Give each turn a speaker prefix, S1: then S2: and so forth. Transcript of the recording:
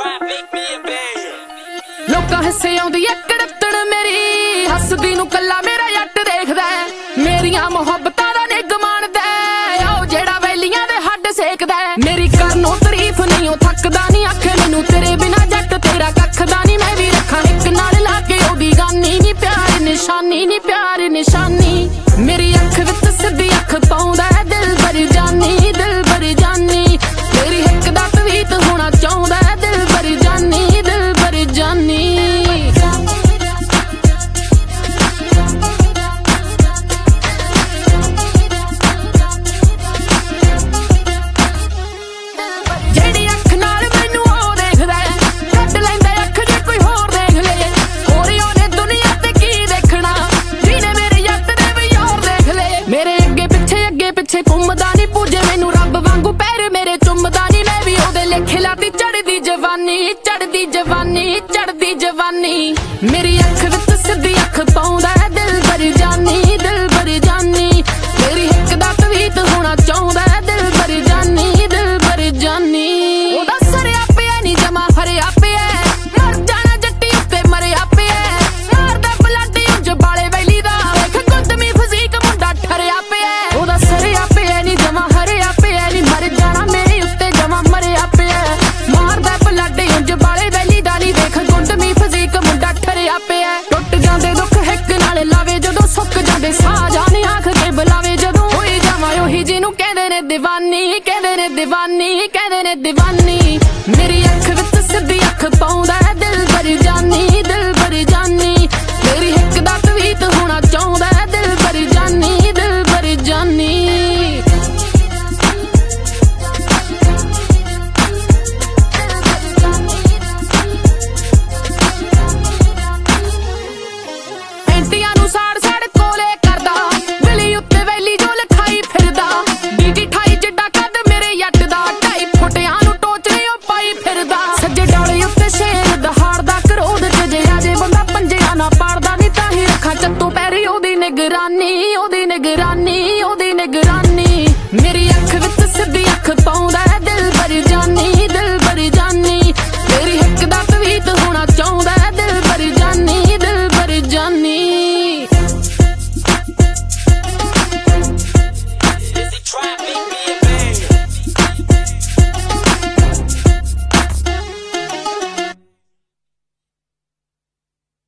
S1: ਲੋਕਾਂ ਹਿੱਸੇ ਆਉਂਦੀ ਐ ਕੜਤਣ ਮੇਰੀ, ਹੱਸਦੀ ਨੂੰ ਕੱਲਾ ਮੇਰਾ ਜੱਟ ਦੇਖਦਾ, ਮੇਰੀਆਂ ਮੁਹੱਬਤਾਂ ਦਾ ਨਿੱਘ ਮਾਣਦਾ, ਉਹ ਜਿਹੜਾ ਵੈਲੀਆਂ ਦੇ ਹੱਡ ਸੇਕਦਾ। ਮੇਰੀ ਕਰਨੋਂ ਤਾਰੀਫ ਨਹੀਂ ਉਹ ਥੱਕਦਾ ਨਹੀਂ, ਆਖੇ ਮੈਨੂੰ ਤੇਰੇ ਬਿਨਾ ਜੱਟ ਤੇਰਾ ਕੱਖਦਾ ਨਹੀਂ। ਮੈਂ ਵੀ ਰੱਖਾਂ ਇੱਕ ਨਾਲ ਲਾ ਕੇ ਉਹਦੀ ਗਾਨੀ ਨੀ, ਪਿਆਰ ਨਿਸ਼ਾਨੀ ਨੀ, ਪਿਆਰ ਨਿਸ਼ਾਨੀ। ਮੇਰੀ ਅੱਖ ਵਿੱਚ ਸਿੱਧੀ ਅੱਖ ਪਾਉਂਦਾ ਦਿਲ ਭਰ ਜਾਨੀ, ਦਿਲ ਭਰ ਜਾਨੀ। ਮੇਰੀ ਹਿੱਕ ਦਾ ਤਵੀਤ ਹੋਣਾ ਚਾਹੁੰਦਾ ਦਿਲ ਭਰ ਜਾਨੀ, ਦਿਲ ਭਰ ਜਾਨੀ। ਜਿਹੜੀ ਅੱਖ ਨਾਲ ਮੈਨੂੰ ਉਹ ਦੇਖਦਾ, ਕੱਢ ਲੈਂਦਾ ਅੱਖ ਜੇ ਕੋਈ ਹੋਰ ਦੇਖ ਲੇ। ਹੋਰ ਉਹਨੇ ਦੁਨੀਆ ਤੇ ਕੀ ਦੇਖਣਾ, ਜਿਹਨੇ ਮੇਰੇ ਜੱਟ ਦੇ ਵੀ ਯਾਰ ਦੇਖ ਲੇ। ਮੇਰੇ ਅੱਗੇ ਪਿੱਛੇ ਘੁੰਮਦਾ ਨੀ, ਪੂਜੇ ਮੈਨੂੰ ਰੱਬ ਵਾਂਗੂ ਪੈਰ ਮੇਰੇ ਚੁੰਮਦਾ ਨੀ। ਮੈਂ ਵੀ ਉਹਦੇ ਲੇਖੇ ਲਾਤੀ ਚੜਦੀ ਜਵਾਨੀ, ਚੜਦੀ ਜਵਾਨੀ, ਚੜਦੀ ਜਵਾਨੀ। ਮੇਰੀ ਅੱਖ ਵਿੱਚ ਸਿੱਧੀ ਅੱਖ ਪਾਉਂਦਾ ਦਿਲ ਭਰ ਜਾਨੀ, ਦਿਲ ਭਰ ਜਾਨੀ। ਮੇਰੀ ਹਿੱਕ ਦਾ ਤਵੀਤ ਹੋਣਾ ਚਾਹੁੰਦਾ ਦਿਲ ਭਰ ਜਾਨੀ, ਦਿਲ ਭਰ ਜਾਨੀ। ਉਹਦਾ ਸਰਿਆ ਪਿਆ ਨੀ ਜਮਾ ਹਰਿਆ ਪਿਆ, ਮਰ ਜਾਣਾ ਜੱਟੀ ਉੱਤੇ ਮਰਿਆ ਪਿਆ। ਮਾਰਦਾ ਬਲਾਡੀ ਉਂਝ ਬਾਲੇ ਵੈਲੀ ਦਾ, ਵੇਖ ਗੁੰਦਮੀ ਫਜ਼ੀਕ ਮੁੰਡਾ ਠਰਿਆ ਪਿਆ। ਉਹਦਾ ਸਰਿਆ ਪਿਆ ਨੀ ਜਮਾ ਹਰਿਆ ਪਿਆ ਨੀ, ਮਰ ਜਾਣਾ ਮੇਰੇ ਉੱਤੇ ਜਮਾ ਮਰਿਆ ਪਿਆ। ਮਾਰਦਾ ਬਲਾਡੀ ਉਂਝ ਬਾਲੇ ਵੈਲੀ ਦਾ ਨੀ, ਵੇਖ ਗੁੰਦਮੀ ਫਜ਼ੀਕ ਮੁੰਡਾ ਠਰਿਆ ਪਿਆ। ਟੁੱਟ ਜਾਂਦੇ ਦੁੱਖ ਹਿੱਕ ਨਾਲ ਲਾਵੇ ਜਦੋਂ, ਸੁੱਕ ਜਾਂਦੇ ਸਾਹ ਜਾਨ ਆਖ ਕੇ ਬੁਲਾਵੇ ਜਦੋਂ। ਹੋਈ ਜਾਵਾਂ ਉਹੀ ਜਿਹਨੂੰ ਕਹਿੰਦੇ ਨੇ ਦੀਵਾਨੀ, ਕਹਿੰਦੇ ਨੇ ਦੀਵਾਨੀ, ਕਹਿੰਦੇ ਨੇ ਦੀਵਾਨੀ। ਮੇਰੀ ਅੱਖ ਵਿੱਚ ਸਿੱਧੀ ਅੱਖ ਪਾਉਂਦਾ ਦਿਲ ਭਰ ਜਾਨੀ, ਦਿਲ ਭਰ ਜਾਨੀ। ਮੇਰੀ ਹਿੱਕ ਦਾ ਤਵੀਤ ਹੋਣਾ ਚਾਹੁੰਦਾ ਦਿਲ ਭਰ ਜਾਨੀ, ਦਿਲ ਭਰ ਜਾਨੀ। ਪੈਂਟੀਆਂ ਨੂੰ ਸਾੜ ਕੋਲੇ ਕਰਦਾ, ਗਲੀ ਉੱਤੇ ਵੈਲੀ ਜੋ ਲਿਖਾਈ ਫਿਰਦਾ। ਡੀਜੀ 28 ਜਿੱਡਾ ਕੱਦ ਮੇਰੇ ਜੱਟ ਦਾ, 2.5 ਫੁੱਟਿਆਂ ਨੂੰ ਟੋਚਰੇ ਉਹ ਪਾਈ ਫਿਰਦਾ। ਸੱਜੇ ਡਾਲੇ ਉੱਤੇ ਸ਼ੇਰ ਦਹਾੜਦਾ, ਕਰੋਧ ਚ ਜੇ ਆਜੇ ਬੰਦਾ ਪੰਜਿਆਂ ਨਾ ਪਾੜਦਾ ਨੀ। ਤਾਂ ਹੀ ਰੱਖਾਂ ਚੱਤੂ ਪੈਰੀ ਉਹਦੀ ਨਿਗਰਾਨੀ, ਉਹਦੀ ਨਿਗਰਾਨੀ, ਉਹਦੀ ਨਿਗਰਾਨੀ। ਮੇਰੀ ਅੱਖ ਵਿੱਚ ਸਿੱਧੀ ਅੱਖ ਪਾਉਂਦਾ ਦਿਲ ਭਰ ਜਾਨੀ,